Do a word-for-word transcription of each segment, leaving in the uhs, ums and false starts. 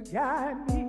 Johnny.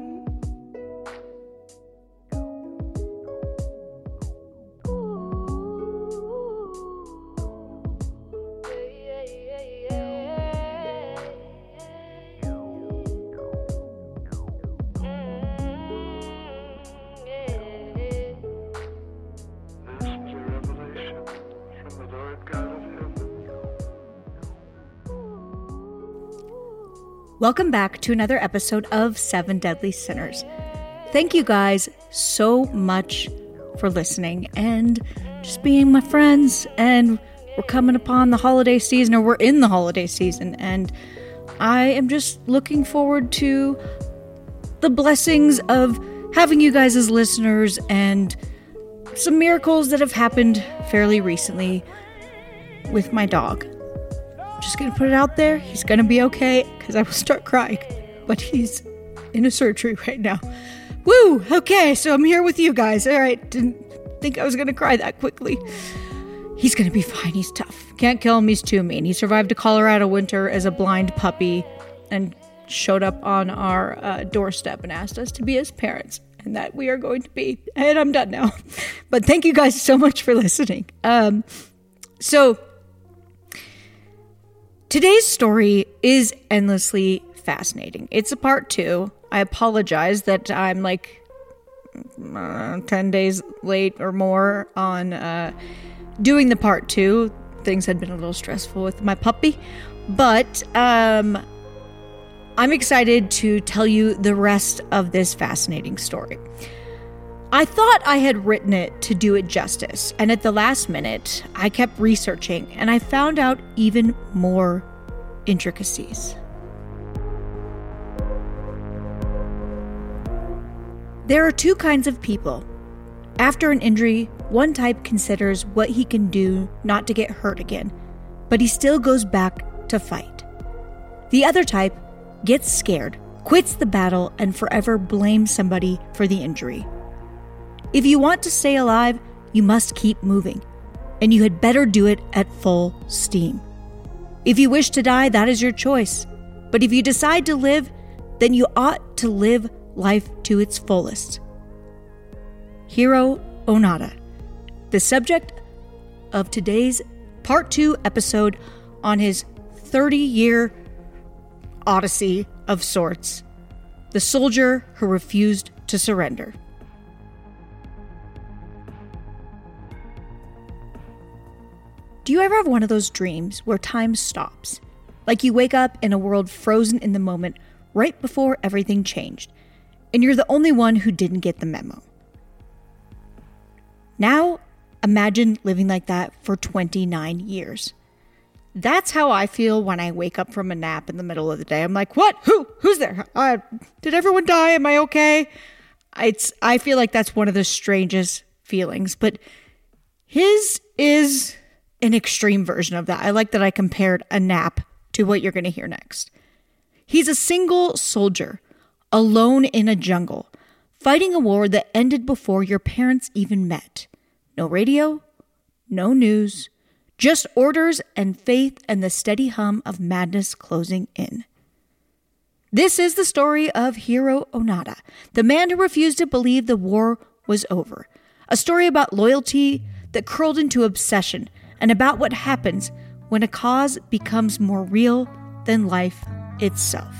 Welcome back to another episode of Seven Deadly Sinners. Thank you guys so much for listening and just being my friends. And we're coming upon the holiday season, or we're in the holiday season, and I am just looking forward to the blessings of having you guys as listeners and some miracles that have happened fairly recently with my dog. Just gonna put it out there, he's gonna be okay, because I will start crying, but he's in a surgery right now. Woo! Okay, so I'm here with you guys. All right, didn't think I was gonna cry that quickly. He's gonna be fine, he's tough. Can't kill him, he's too mean. He survived a Colorado winter as a blind puppy and showed up on our uh, doorstep and asked us to be his parents, and that we are going to be. And I'm done now. But thank you guys so much for listening. Um, so... Today's story is endlessly fascinating. It's a part two. I apologize that I'm like uh, ten days late or more on uh, doing the part two. Things had been a little stressful with my puppy, but um, I'm excited to tell you the rest of this fascinating story. I thought I had written it to do it justice, and at the last minute, I kept researching, and I found out even more intricacies. There are two kinds of people. After an injury, one type considers what he can do not to get hurt again, but he still goes back to fight. The other type gets scared, quits the battle, and forever blames somebody for the injury. If you want to stay alive, you must keep moving, and you had better do it at full steam. If you wish to die, that is your choice. But if you decide to live, then you ought to live life to its fullest. Hiro Onoda, the subject of today's part two episode on his thirty-year odyssey of sorts, the soldier who refused to surrender. Do you ever have one of those dreams where time stops? Like you wake up in a world frozen in the moment right before everything changed, and you're the only one who didn't get the memo. Now, imagine living like that for twenty-nine years. That's how I feel when I wake up from a nap in the middle of the day. I'm like, what? Who? Who's there? Uh, did everyone die? Am I okay? It's. I feel like that's one of the strangest feelings, but his is an extreme version of that. I like that I compared a nap to what you're going to hear next. He's a single soldier, alone in a jungle, fighting a war that ended before your parents even met. No radio, no news, just orders and faith and the steady hum of madness closing in. This is the story of Hiro Onoda, the man who refused to believe the war was over. A story about loyalty that curled into obsession, and about what happens when a cause becomes more real than life itself.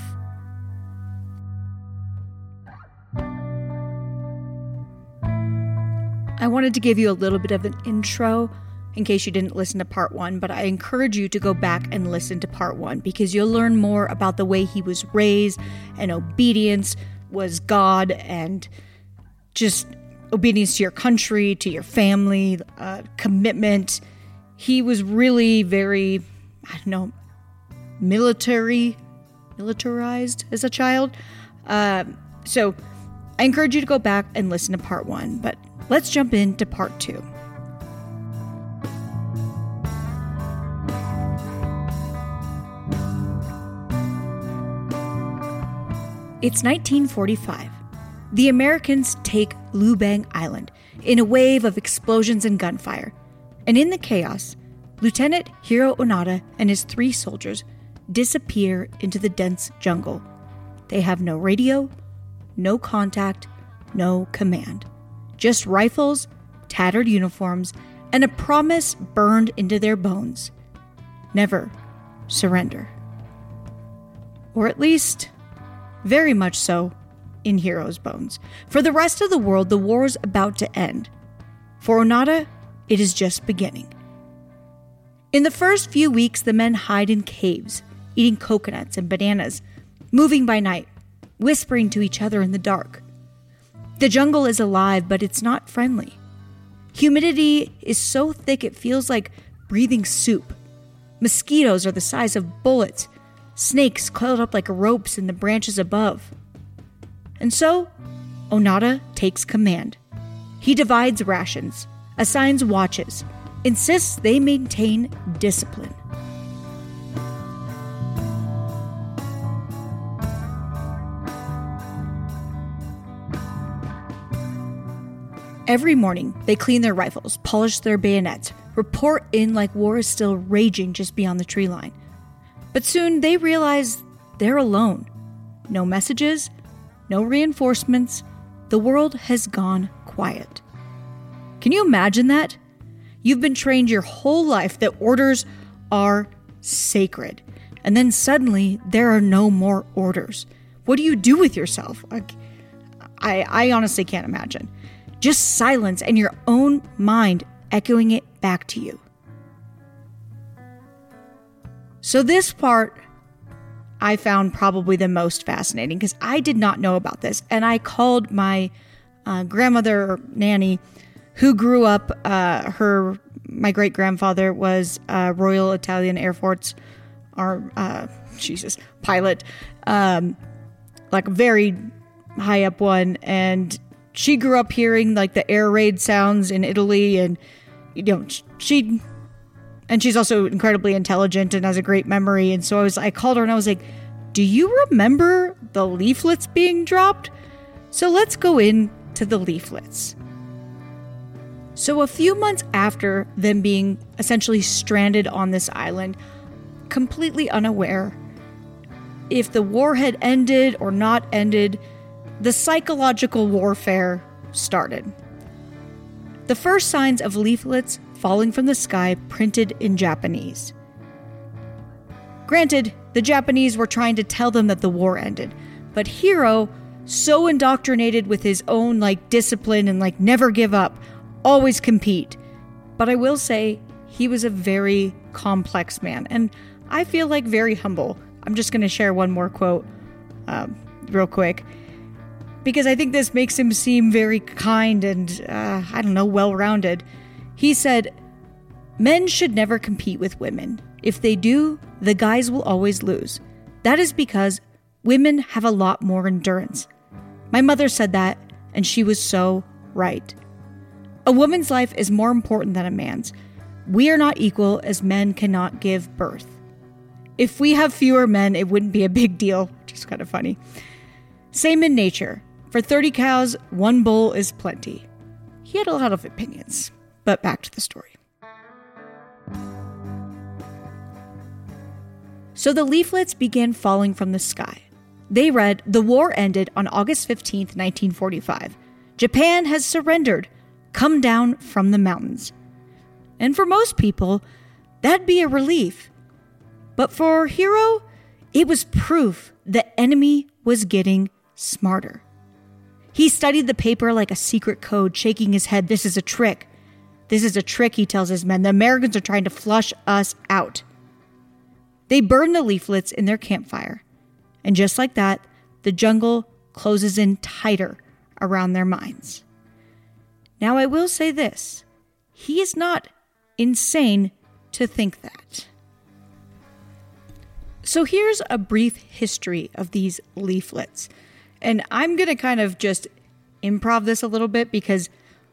I wanted to give you a little bit of an intro in case you didn't listen to part one, but I encourage you to go back and listen to part one because you'll learn more about the way he was raised, and obedience was God, and just obedience to your country, to your family, uh, commitment. He was really very, I don't know, military, militarized as a child. Uh, so I encourage you to go back and listen to part one, but let's jump into part two. It's nineteen forty-five. The Americans take Lubang Island in a wave of explosions and gunfire. And in the chaos, Lieutenant Hiro Onoda and his three soldiers disappear into the dense jungle. They have no radio, no contact, no command. Just rifles, tattered uniforms, and a promise burned into their bones. Never surrender. Or at least, very much so, in Hiro's bones. For the rest of the world, the war is about to end. For Onada, it is just beginning. In the first few weeks, the men hide in caves, eating coconuts and bananas, moving by night, whispering to each other in the dark. The jungle is alive, but it's not friendly. Humidity is so thick it feels like breathing soup. Mosquitoes are the size of bullets, snakes coiled up like ropes in the branches above. And so, Onada takes command. He divides rations, assigns watches, insists they maintain discipline. Every morning, they clean their rifles, polish their bayonets, report in like war is still raging just beyond the tree line. But soon they realize they're alone. No messages, no reinforcements. The world has gone quiet. Can you imagine that? You've been trained your whole life that orders are sacred. And then suddenly there are no more orders. What do you do with yourself? Like, I, I honestly can't imagine. Just silence and your own mind echoing it back to you. So this part I found probably the most fascinating because I did not know about this. And I called my uh, grandmother, nanny, who grew up, uh, her, my great-grandfather was a Royal Italian Air Force, or, uh, Jesus, pilot, um, like a very high up one. And she grew up hearing like the air raid sounds in Italy, and you know she, and she's also incredibly intelligent and has a great memory. And so I was, I called her and I was like, "Do you remember the leaflets being dropped?" So let's go into the leaflets. So a few months after them being essentially stranded on this island, completely unaware if the war had ended or not ended, the psychological warfare started. The first signs of leaflets falling from the sky printed in Japanese. Granted, the Japanese were trying to tell them that the war ended, but Hiro, so indoctrinated with his own like discipline and like never give up, always compete. But I will say he was a very complex man, and I feel like very humble. I'm just going to share one more quote um, real quick, because I think this makes him seem very kind and, uh, I don't know, well-rounded. He said, "Men should never compete with women. If they do, the guys will always lose. That is because women have a lot more endurance." My mother said that, and she was so right. A woman's life is more important than a man's. We are not equal as men cannot give birth. If we have fewer men, it wouldn't be a big deal, which is kind of funny. Same in nature. For thirty cows, one bull is plenty. He had a lot of opinions, but back to the story. So the leaflets began falling from the sky. They read, "The war ended on August fifteenth, nineteen forty-five. Japan has surrendered. Come down from the mountains." And for most people, that'd be a relief. But for Hiro, it was proof the enemy was getting smarter. He studied the paper like a secret code, shaking his head. This is a trick. This is a trick, he tells his men. The Americans are trying to flush us out. They burn the leaflets in their campfire. And just like that, the jungle closes in tighter around their minds. Now, I will say this. He is not insane to think that. So here's a brief history of these leaflets. And I'm going to kind of just improv this a little bit because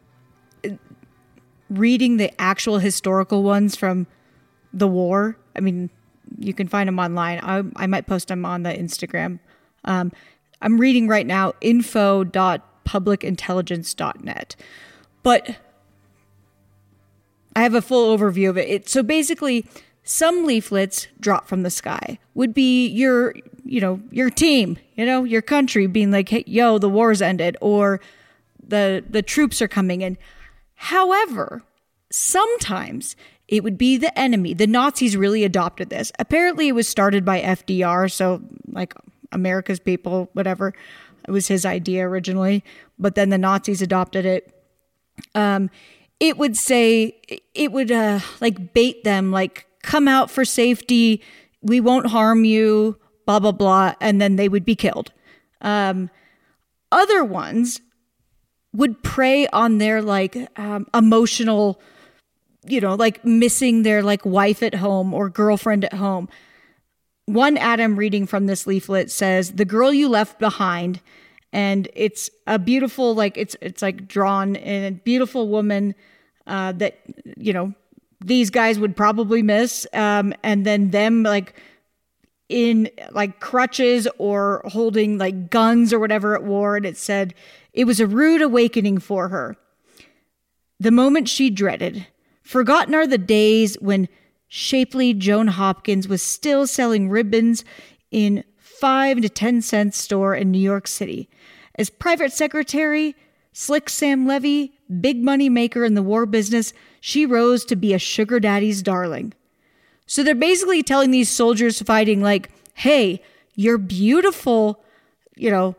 reading the actual historical ones from the war, I mean, you can find them online. I, I might post them on the Instagram. Um, I'm reading right now info dot public intelligence dot net. But I have a full overview of it. it so basically, Some leaflets drop from the sky would be your, you know, your team, you know, your country being like, hey, yo, the war's ended, or the the troops are coming in. However, sometimes it would be the enemy. The Nazis really adopted this. Apparently it was started by F D R, so like America's people, whatever. It was his idea originally, but then the Nazis adopted it. Um, it would say, it would uh, like bait them, like, come out for safety, we won't harm you, blah, blah, blah, and then they would be killed. Um, other ones would prey on their, like, um, emotional, you know, like missing their, like, wife at home or girlfriend at home. One Adam reading from this leaflet says, "The girl you left behind," and it's a beautiful, like, it's it's like drawn in a beautiful woman uh, that, you know, these guys would probably miss, um, and then them like in like crutches or holding like guns or whatever at war. And it said, "It was a rude awakening for her. The moment she dreaded. Forgotten are the days when shapely Joan Hopkins was still selling ribbons in five to ten cent store in New York City. As private secretary, Slick Sam Levy, big money maker in the war business, she rose to be a sugar daddy's darling." So they're basically telling these soldiers fighting like, hey, your beautiful, you know,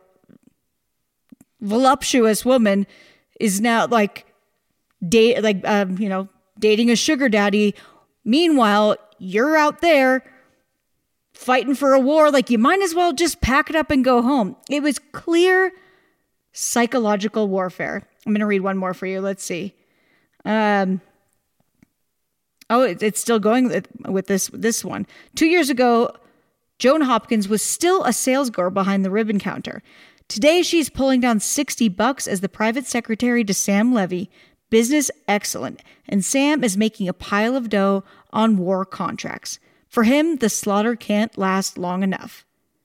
voluptuous woman is now like, date, like, um, you know, dating a sugar daddy. Meanwhile, you're out there fighting for a war. Like, you might as well just pack it up and go home. It was clear psychological warfare. I'm going to read one more for you. Let's see. Um, oh, it, it's still going with, with this, this one. Two years ago, Joan Hopkins was still a sales girl behind the ribbon counter. Today, she's pulling down sixty bucks as the private secretary to Sam Levy. Business excellent. And Sam is making a pile of dough on war contracts. For him, the slaughter can't last long enough.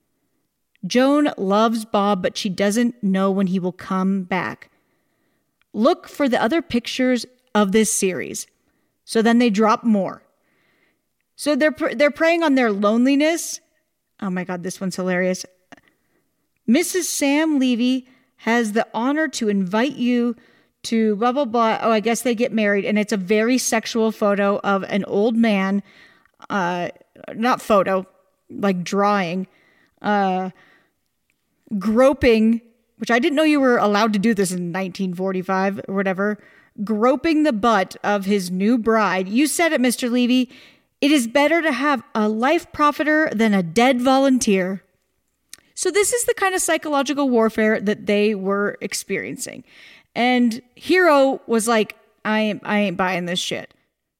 Joan loves Bob, but she doesn't know when he will come back. Look for the other pictures of this series. So then they drop more. So they're they're preying on their loneliness. Oh my God, this one's hilarious. Missus Sam Levy has the honor to invite you to blah, blah, blah. Oh, I guess they get married. And it's a very sexual photo of an old man. Uh, not photo, like drawing. Uh, groping, which I didn't know you were allowed to do this in nineteen forty-five or whatever. Groping the butt of his new bride. You said it, Mister Levy. It is better to have a life profiter than a dead volunteer. So this is the kind of psychological warfare that they were experiencing. And Hero was like, I ain't, I ain't buying this shit.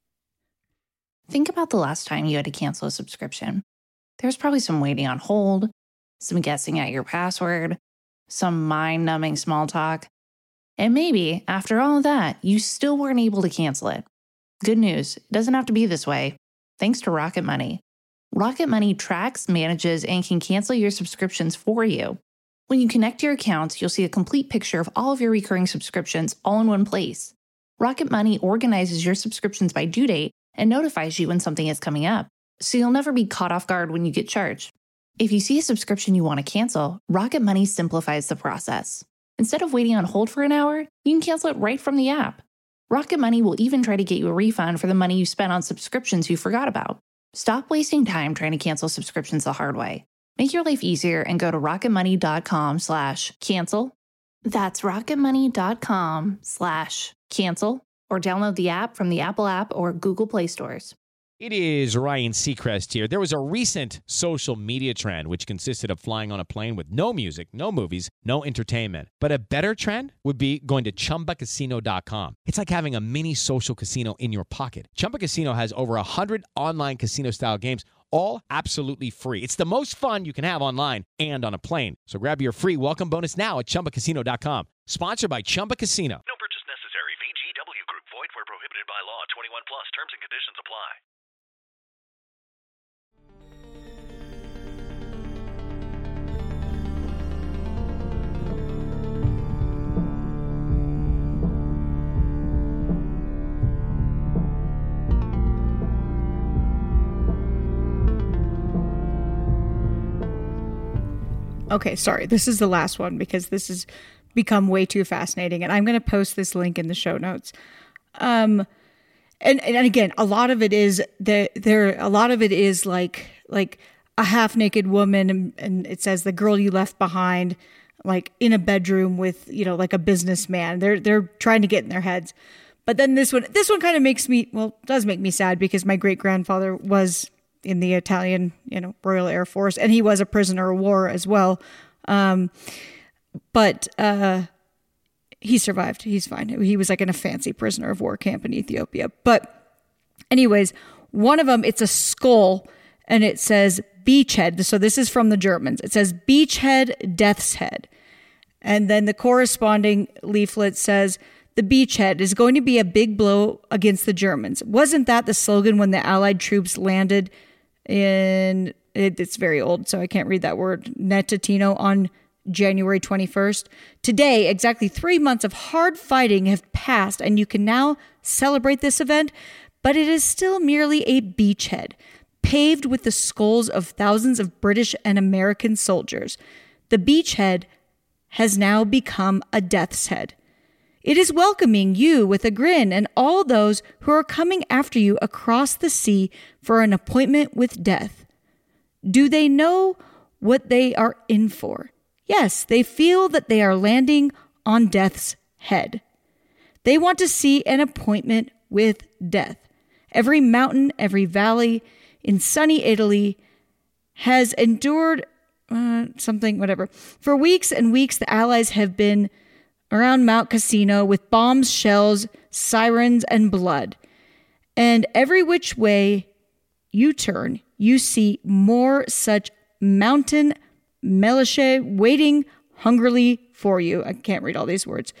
Think about the last time you had to cancel a subscription. There's probably some waiting on hold, some guessing at your password, some mind-numbing small talk. And maybe, after all of that, you still weren't able to cancel it. Good news, it doesn't have to be this way. Thanks to Rocket Money. Rocket Money tracks, manages, and can cancel your subscriptions for you. When you connect your accounts, you'll see a complete picture of all of your recurring subscriptions all in one place. Rocket Money organizes your subscriptions by due date and notifies you when something is coming up, so you'll never be caught off guard when you get charged. If you see a subscription you want to cancel, Rocket Money simplifies the process. Instead of waiting on hold for an hour, you can cancel it right from the app. Rocket Money will even try to get you a refund for the money you spent on subscriptions you forgot about. Stop wasting time trying to cancel subscriptions the hard way. Make your life easier and go to rocketmoney.com slash cancel. That's rocketmoney.com slash cancel or download the app from the Apple app or Google Play stores. It is Ryan Seacrest here. There was a recent social media trend which consisted of flying on a plane with no music, no movies, no entertainment. But a better trend would be going to chumba casino dot com. It's like having a mini social casino in your pocket. Chumba Casino has over one hundred online casino-style games, all absolutely free. It's the most fun you can have online and on a plane. So grab your free welcome bonus now at chumba casino dot com. Sponsored by Chumba Casino. No purchase necessary. V G W Group. Void where prohibited by law. twenty-one plus. Terms and conditions apply. Okay, sorry. This is the last one because this has become way too fascinating. And I'm going to post this link in the show notes. Um, and, and again, a lot of it is the, there, a lot of it is like, like a half naked woman. And, and it says the girl you left behind, like in a bedroom with, you know, like a businessman. They're, they're trying to get in their heads. But then this one, this one kind of makes me, well, does make me sad because my great grandfather was in the Italian, you know, Royal Air Force, and he was a prisoner of war as well. Um, but uh, he survived. He's fine. He was like in a fancy prisoner of war camp in Ethiopia. But anyways, one of them, it's a skull, and it says beachhead. So this is from the Germans. It says beachhead, death's head. And then the corresponding leaflet says, the beachhead is going to be a big blow against the Germans. Wasn't that the slogan when the Allied troops landed in, it, it's very old, so I can't read that word, Netatino on January twenty-first? Today, exactly three months of hard fighting have passed, and you can now celebrate this event, but it is still merely a beachhead, paved with the skulls of thousands of British and American soldiers. The beachhead has now become a death's head. It is welcoming you with a grin and all those who are coming after you across the sea for an appointment with death. Do they know what they are in for? Yes, they feel that they are landing on death's head. They want to see an appointment with death. Every mountain, every valley in sunny Italy has endured uh, something, whatever. For weeks and weeks, the Allies have been around Mount Cassino with bombs, shells, sirens, and blood. And every which way you turn, you see more such mountain militia waiting hungrily for you. I can't read all these words.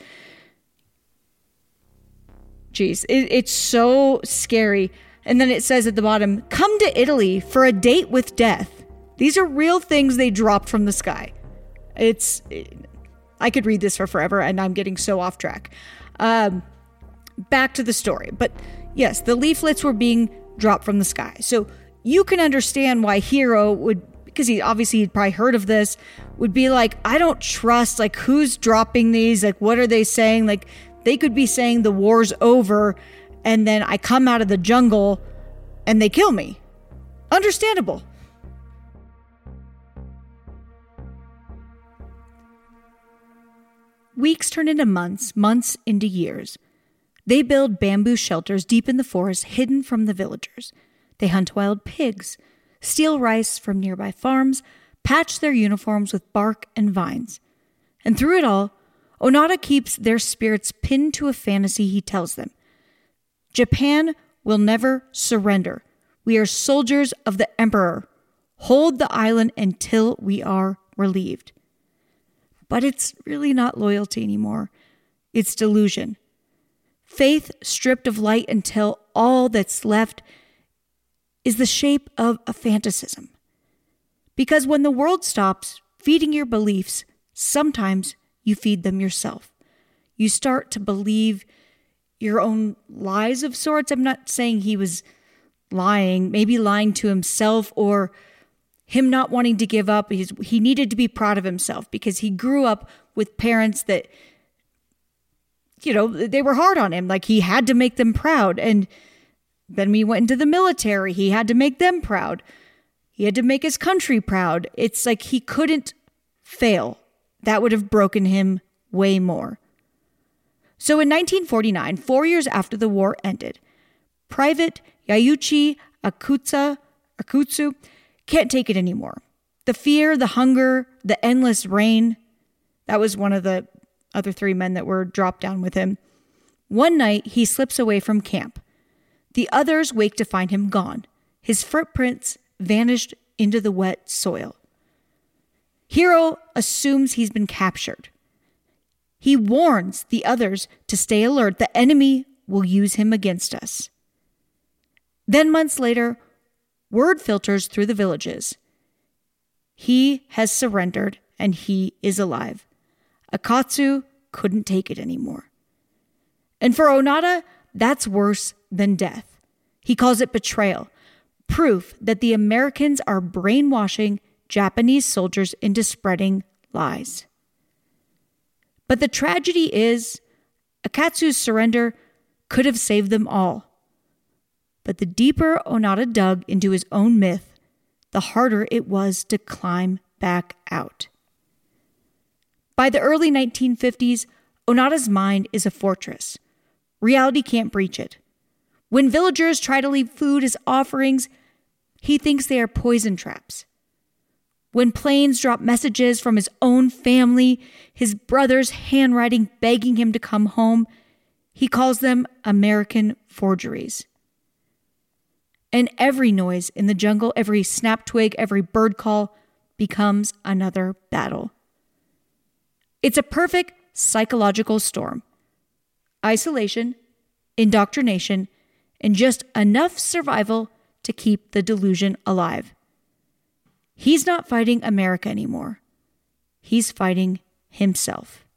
Jeez, it, it's so scary. And then it says at the bottom, come to Italy for a date with death. These are real things they dropped from the sky. It's... It, I could read this for forever, and I'm getting so off track. Um, back to the story. But yes, the leaflets were being dropped from the sky. So you can understand why Hero would, because he obviously he'd probably heard of this, would be like, I don't trust, like, who's dropping these? Like, what are they saying? Like, they could be saying the war's over, and then I come out of the jungle, and they kill me. Understandable. Weeks turn into months, months into years. They build bamboo shelters deep in the forest, hidden from the villagers. They hunt wild pigs, steal rice from nearby farms, patch their uniforms with bark and vines. And through it all, Onoda keeps their spirits pinned to a fantasy he tells them. Japan will never surrender. We are soldiers of the Emperor. Hold the island until we are relieved. But it's really not loyalty anymore. It's delusion. Faith stripped of light until all that's left is the shape of a fantasism. Because when the world stops feeding your beliefs, sometimes you feed them yourself. You start to believe your own lies of sorts. I'm not saying he was lying, maybe lying to himself or him not wanting to give up. He's, he needed to be proud of himself because he grew up with parents that, you know, they were hard on him. Like he had to make them proud. And then when he went into the military, he had to make them proud. He had to make his country proud. It's like he couldn't fail. That would have broken him way more. So in nineteen forty-nine, four years after the war ended, Private Yayuichi Akutsu, Akutsu can't take it anymore. The fear, the hunger, the endless rain. That was one of the other three men that were dropped down with him. One night, he slips away from camp. The others wake to find him gone. His footprints vanished into the wet soil. Hiro assumes he's been captured. He warns the others to stay alert. The enemy will use him against us. Then months later, word filters through the villages. He has surrendered and he is alive. Akutsu couldn't take it anymore. And for Onoda, that's worse than death. He calls it betrayal, proof that the Americans are brainwashing Japanese soldiers into spreading lies. But the tragedy is, Akatsu's surrender could have saved them all. But the deeper Onada dug into his own myth, the harder it was to climb back out. By the early nineteen fifties, Onada's mind is a fortress. Reality can't breach it. When villagers try to leave food as offerings, he thinks they are poison traps. When planes drop messages from his own family, his brother's handwriting begging him to come home, he calls them American forgeries. And every noise in the jungle, every snap twig, every bird call becomes another battle. It's a perfect psychological storm. Isolation, indoctrination, and just enough survival to keep the delusion alive. He's not fighting America anymore. He's fighting himself.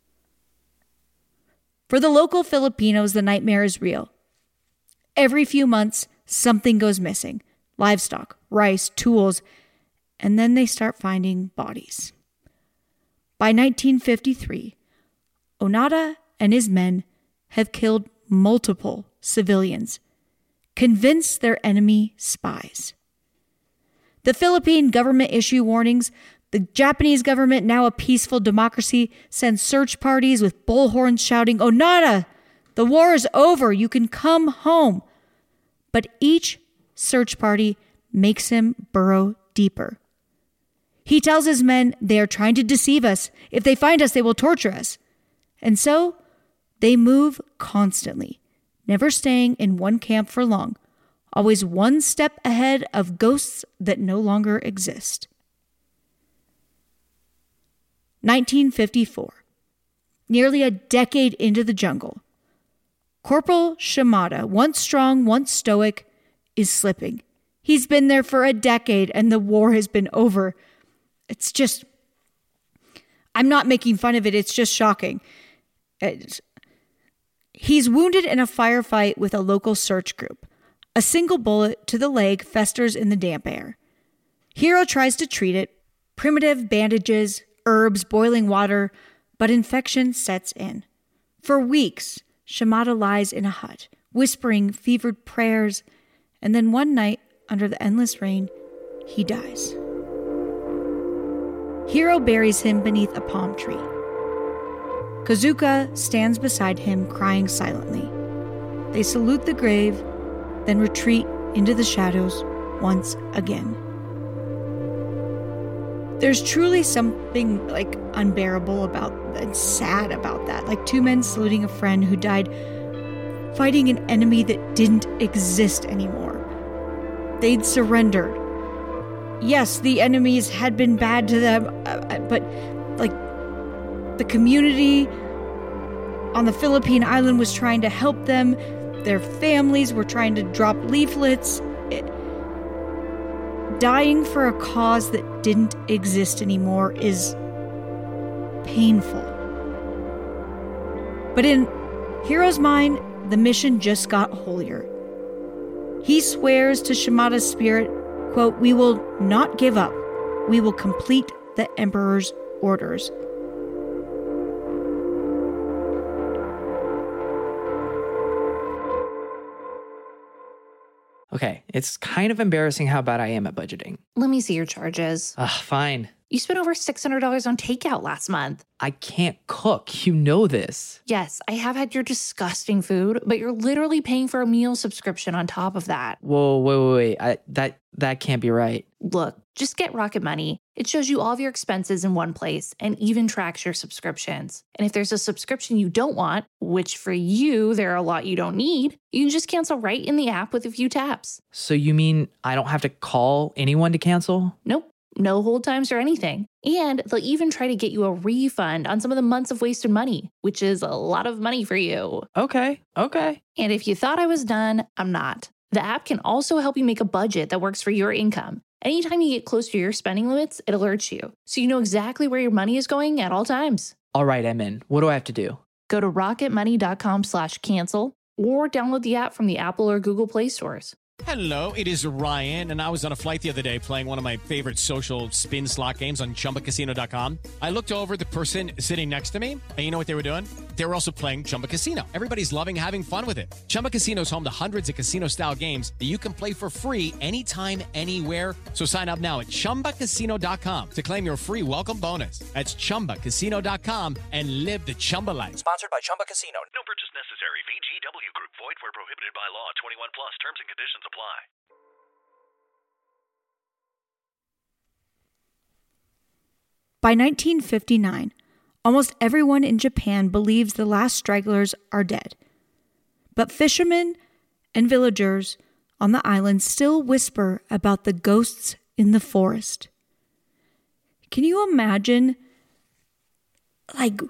For the local Filipinos, the nightmare is real. Every few months, something goes missing. Livestock, rice, tools, and then they start finding bodies. By nineteen fifty-three, Onada and his men have killed multiple civilians, convinced they're enemy spies. The Philippine government issue warnings. The Japanese government, now a peaceful democracy, sends search parties with bullhorns shouting, "Onada, the war is over, you can come home." But each search party makes him burrow deeper. He tells his men they are trying to deceive us. If they find us, they will torture us. And so they move constantly, never staying in one camp for long, always one step ahead of ghosts that no longer exist. nineteen fifty-four, nearly a decade into the jungle, Corporal Shimada, once strong, once stoic, is slipping. He's been there for a decade and the war has been over. It's just, I'm not making fun of it, it's just shocking. It's, he's wounded in a firefight with a local search group. A single bullet to the leg festers in the damp air. Hiro tries to treat it, primitive bandages, herbs, boiling water, but infection sets in. For weeks, Shimada lies in a hut, whispering fevered prayers, and then one night, under the endless rain, he dies. Hiro buries him beneath a palm tree. Kazuka stands beside him, crying silently. They salute the grave, then retreat into the shadows once again. There's truly something like unbearable about and sad about that. Like two men saluting a friend who died fighting an enemy that didn't exist anymore. They'd surrendered. Yes, the enemies had been bad to them, uh, but like the community on the Philippine island was trying to help them. Their families were trying to drop leaflets. It, dying for a cause that didn't exist anymore is painful. But in Hiro's mind, the mission just got holier. He swears to Shimada's spirit, quote, "We will not give up. We will complete the Emperor's orders." Okay, it's kind of embarrassing how bad I am at budgeting. Let me see your charges. Ugh, fine. You spent over six hundred dollars on takeout last month. I can't cook. You know this. Yes, I have had your disgusting food, but you're literally paying for a meal subscription on top of that. Whoa, wait, wait, wait. I, that, that can't be right. Look, just get Rocket Money. It shows you all of your expenses in one place and even tracks your subscriptions. And if there's a subscription you don't want, which for you, there are a lot you don't need, you can just cancel right in the app with a few taps. So you mean I don't have to call anyone to cancel? Nope. No hold times or anything. And they'll even try to get you a refund on some of the months of wasted money, which is a lot of money for you. Okay, okay. And if you thought I was done, I'm not. The app can also help you make a budget that works for your income. Anytime you get close to your spending limits, it alerts you, so you know exactly where your money is going at all times. All right, I'm in. What do I have to do? Go to rocketmoney.com slash cancel or download the app from the Apple or Google Play stores. Hello, it is Ryan, and I was on a flight the other day playing one of my favorite social spin slot games on Chumba Casino dot com. I looked over at the person sitting next to me, and you know what they were doing? They were also playing Chumba Casino. Everybody's loving having fun with it. Chumba Casino is home to hundreds of casino-style games that you can play for free anytime, anywhere. So sign up now at Chumba Casino dot com to claim your free welcome bonus. That's Chumba Casino dot com and live the Chumba life. Sponsored by Chumba Casino. No purchase necessary. V G W Group. Void where prohibited by law. twenty-one plus. Terms and conditions apply. By nineteen fifty-nine, almost everyone in Japan believes the last stragglers are dead. But fishermen and villagers on the island still whisper about the ghosts in the forest. Can you imagine, like,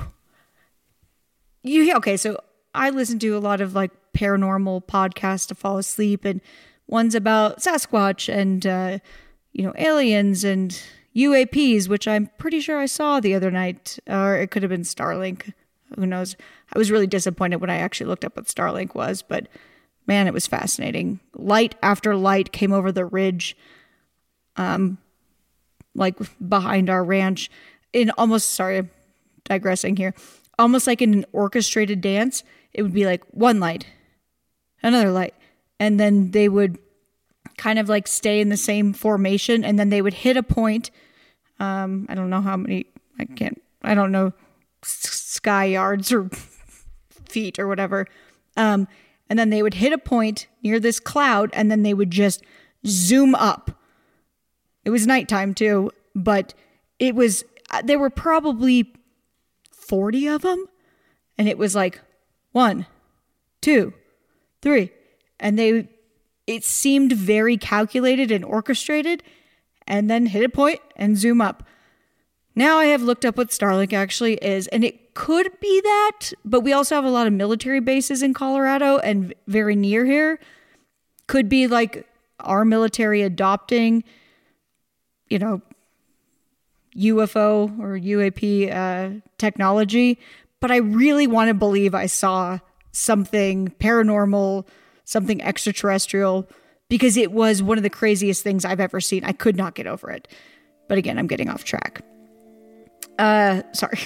you, okay, so I listen to a lot of, like, paranormal podcasts to fall asleep, and one's about Sasquatch and, uh, you know, aliens and U A Ps, which I'm pretty sure I saw the other night, or it could have been Starlink. Who knows? I was really disappointed when I actually looked up what Starlink was, but man, it was fascinating. Light after light came over the ridge, um, like behind our ranch, in almost, sorry, I'm digressing here, almost like in an orchestrated dance. It would be like one light, another light, and then they would kind of like stay in the same formation, and then they would hit a point. Um, I don't know how many, I can't, I don't know, sky yards or feet or whatever. Um, and then they would hit a point near this cloud, and then they would just zoom up. It was nighttime too, but it was, there were probably forty of them, and it was like one, two, three, and they, it seemed very calculated and orchestrated, and then hit a point and zoom up. Now I have looked up what Starlink actually is, and it could be that, but we also have a lot of military bases in Colorado and very near here. Could be like our military adopting, you know, U F O or U A P uh, technology, but I really want to believe I saw something paranormal, something extraterrestrial, because it was one of the craziest things I've ever seen. I could not get over it. But again, I'm getting off track. Uh, sorry.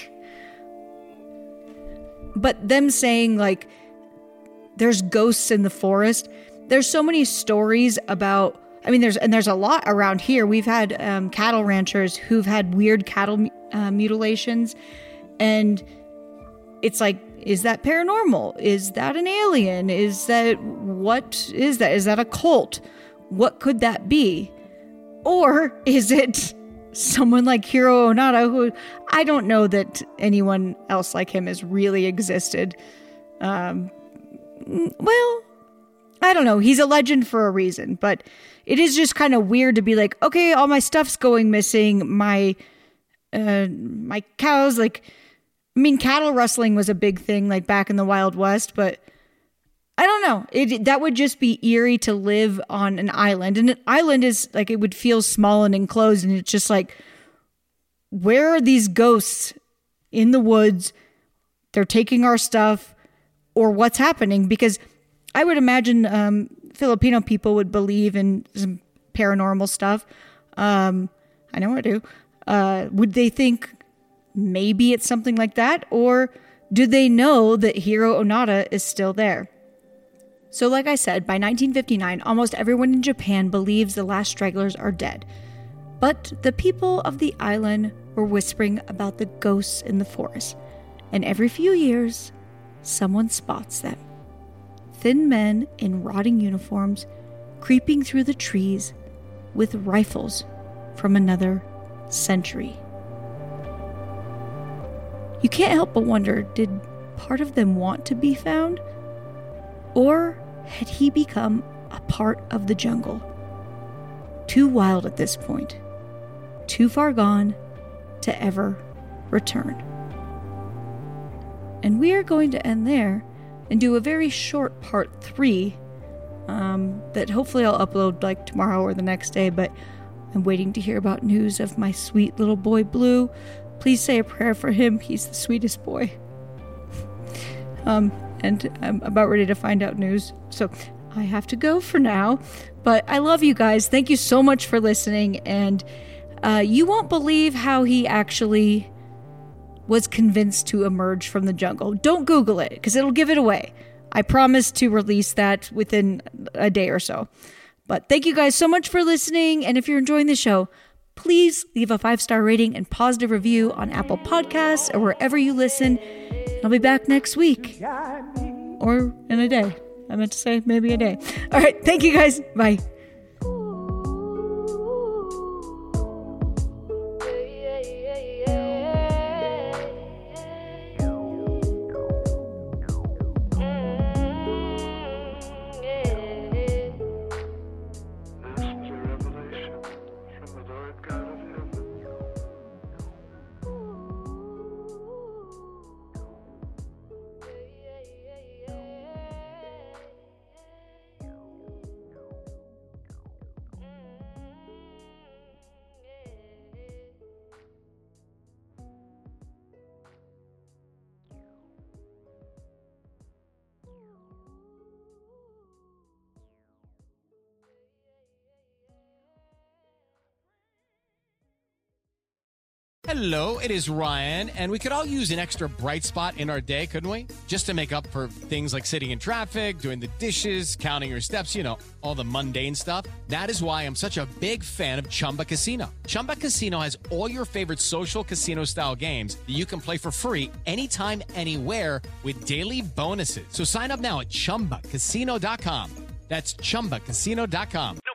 But them saying, like, there's ghosts in the forest. There's so many stories about, I mean, there's, and there's a lot around here. We've had um, cattle ranchers who've had weird cattle uh, mutilations. And it's like, is that paranormal? Is that an alien? Is that, what is that? Is that a cult? What could that be? Or is it someone like Hiro Onada, who I don't know that anyone else like him has really existed. Um, well, I don't know. He's a legend for a reason, but it is just kind of weird to be like, okay, all my stuff's going missing. My, uh, my cows, like, I mean, cattle rustling was a big thing, like back in the Wild West, but I don't know. It that would just be eerie to live on an island, and an island is like, it would feel small and enclosed, and it's just like, where are these ghosts in the woods? They're taking our stuff, or what's happening? Because I would imagine um, Filipino people would believe in some paranormal stuff. Um, I know I do. Uh, would they think maybe it's something like that? Or do they know that Hiro Onada is still there? So like I said, by nineteen fifty-nine, almost everyone in Japan believes the last stragglers are dead. But the people of the island were whispering about the ghosts in the forest. And every few years, someone spots them. Thin men in rotting uniforms, creeping through the trees with rifles from another century. You can't help but wonder, did part of them want to be found? Or had he become a part of the jungle? Too wild at this point. Too far gone to ever return. And we are going to end there and do a very short part three um, that hopefully I'll upload like tomorrow or the next day, but I'm waiting to hear about news of my sweet little boy Blue. Please say a prayer for him. He's the sweetest boy. um, and I'm about ready to find out news. So I have to go for now. But I love you guys. Thank you so much for listening. And uh, you won't believe how he actually was convinced to emerge from the jungle. Don't Google it, because it'll give it away. I promise to release that within a day or so. But thank you guys so much for listening. And if you're enjoying the show, please leave a five-star rating and positive review on Apple Podcasts or wherever you listen. I'll be back next week. Or in a day. I meant to say maybe a day. All right. Thank you guys. Bye. Hello, it is Ryan, and we could all use an extra bright spot in our day, couldn't we? Just to make up for things like sitting in traffic, doing the dishes, counting your steps, you know, all the mundane stuff. That is why I'm such a big fan of Chumba Casino. Chumba Casino has all your favorite social casino-style games that you can play for free anytime, anywhere with daily bonuses. So sign up now at chumba casino dot com. That's chumba casino dot com.